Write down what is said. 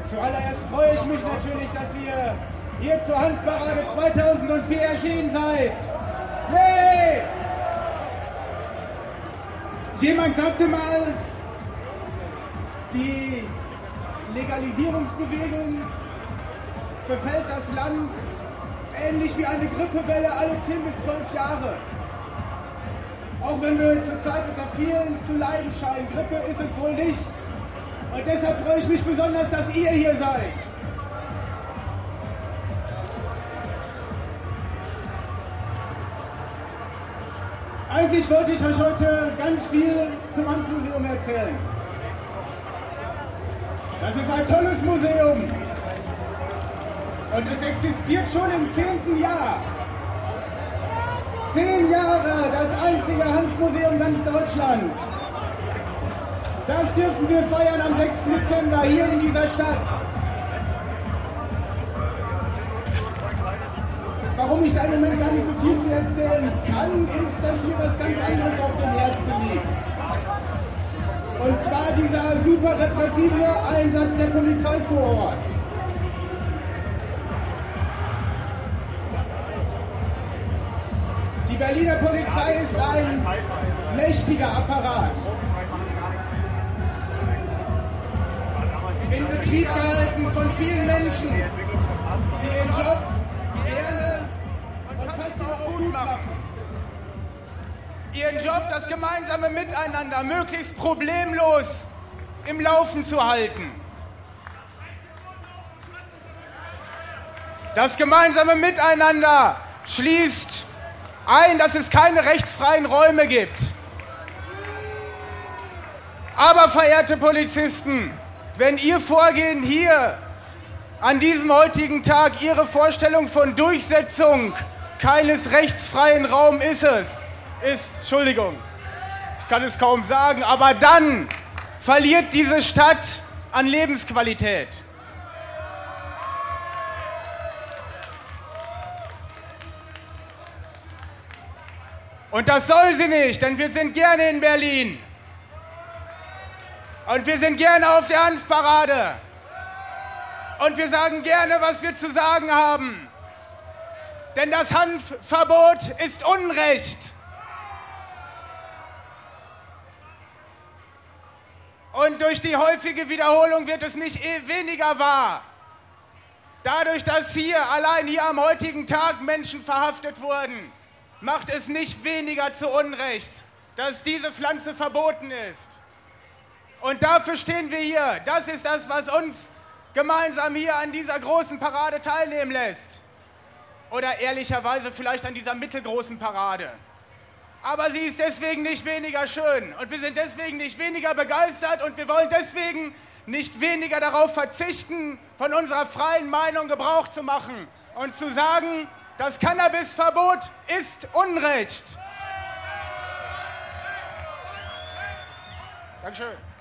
Zuallererst freue ich mich natürlich, dass ihr hier zur Hanfparade 2004 erschienen seid. Hey! Jemand sagte mal, die Legalisierungsbewegung befällt das Land ähnlich wie eine Grippewelle alle 10 bis 12 Jahre. Auch wenn wir zurzeit unter vielen zu leiden scheinen, Grippe ist es wohl nicht. Und deshalb freue ich mich besonders, dass ihr hier seid. Eigentlich wollte ich euch heute ganz viel zum Hanfmuseum erzählen. Das ist ein tolles Museum. Und es existiert schon im 10. Jahr. 10 Jahre, das einzige Hanfmuseum ganz Deutschlands. Das dürfen wir feiern am 6. Dezember hier in dieser Stadt. Warum ich da im Moment gar nicht so viel zu erzählen kann, ist, dass mir was ganz anderes auf dem Herzen liegt. Und zwar dieser super repressive Einsatz der Polizei vor Ort. Die Berliner Polizei ist ein mächtiger Apparat. In Betrieb gehalten von vielen Menschen, die ihren Job gerne und fast auch gut machen. Ihren Job, das gemeinsame Miteinander möglichst problemlos im Laufen zu halten. Das gemeinsame Miteinander schließt ein, dass es keine rechtsfreien Räume gibt. Aber, verehrte Polizisten, wenn Ihr Vorgehen hier an diesem heutigen Tag Ihre Vorstellung von Durchsetzung keines rechtsfreien Raums ist, Entschuldigung, ich kann es kaum sagen, aber dann verliert diese Stadt an Lebensqualität. Und das soll sie nicht, denn wir sind gerne in Berlin. Und wir sind gerne auf der Hanfparade. Und wir sagen gerne, was wir zu sagen haben. Denn das Hanfverbot ist Unrecht. Und durch die häufige Wiederholung wird es nicht weniger wahr. Dadurch, dass allein hier am heutigen Tag Menschen verhaftet wurden, macht es nicht weniger zu Unrecht, dass diese Pflanze verboten ist. Und dafür stehen wir hier. Das ist das, was uns gemeinsam hier an dieser großen Parade teilnehmen lässt. Oder ehrlicherweise vielleicht an dieser mittelgroßen Parade. Aber sie ist deswegen nicht weniger schön. Und wir sind deswegen nicht weniger begeistert. Und wir wollen deswegen nicht weniger darauf verzichten, von unserer freien Meinung Gebrauch zu machen. Und zu sagen, das Cannabisverbot ist Unrecht. Dankeschön.